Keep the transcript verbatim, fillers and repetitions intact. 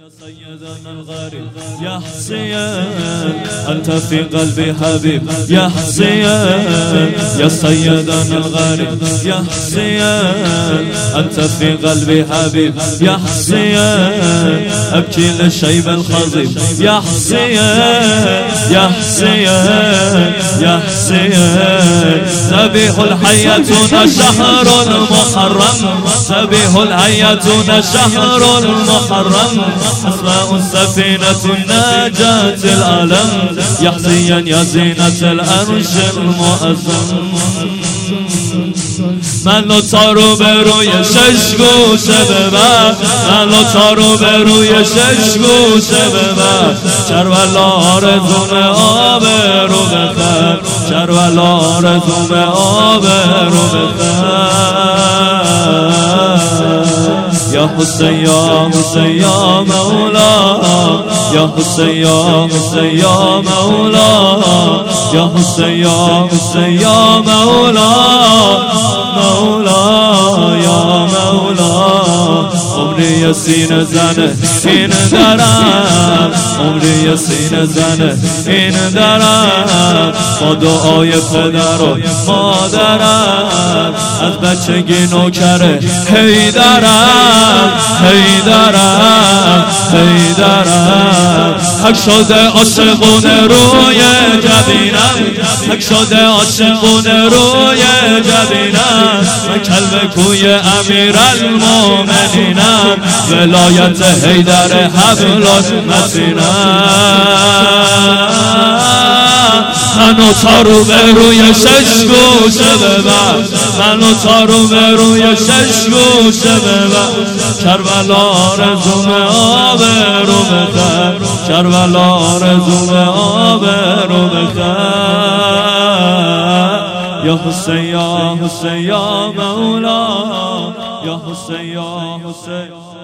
سيدنا الغريب يا حسين أنت في قلبي حبيب يا حسين يا سيدنا الغريب يا حسين أنت في قلبي حبيب يا حسين أبكي للشيب الخضيب يا حسين يا حسين يا حسين سبيح الحياتنا شهر المحرم سبيح الحياتنا شهر المحرم أسماء السفينة الناجاة الألم يا حسين يا زينة الأرش المؤزم منو تارو به روی شش گوشه ببر منو تارو به روی شش گوشه ببر کربلا آرزوم آب رو بخر کربلا آرزوم آب رو بخر یا حسین یا حسین یا مولا یا حسین یا حسین یا مولا یا حسین یا حسین یا مولا مولا یا مولا عمری سینه زنه این درم عمری سینه زنه این درم با دعای پدر و مادرم از بچگی نوکره حیدرم حیدرم حیدرم حق شده عاشقونه روی جبینم حق شده عاشقونه روی جبینم من کلب کوی امیر المومنینم ولایت حیدر حبلات متینم منو تارو به روی شش گوشه ببر منو تارو به روی شش گوشه ببر کربلا آرزوم آب رو بخر کربلا آرزوم آب رو بخر یا حسین یا حسین یا مولا یا حسین یا حسین